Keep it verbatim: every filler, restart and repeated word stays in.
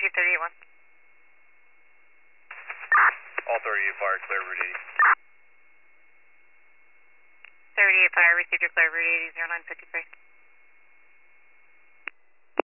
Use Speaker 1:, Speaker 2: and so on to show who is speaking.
Speaker 1: received thirty-eight one.
Speaker 2: All thirty-eight fire, clear route eighty.
Speaker 1: thirty-eight fire, received your clear route eighty, zero nine fifty-three.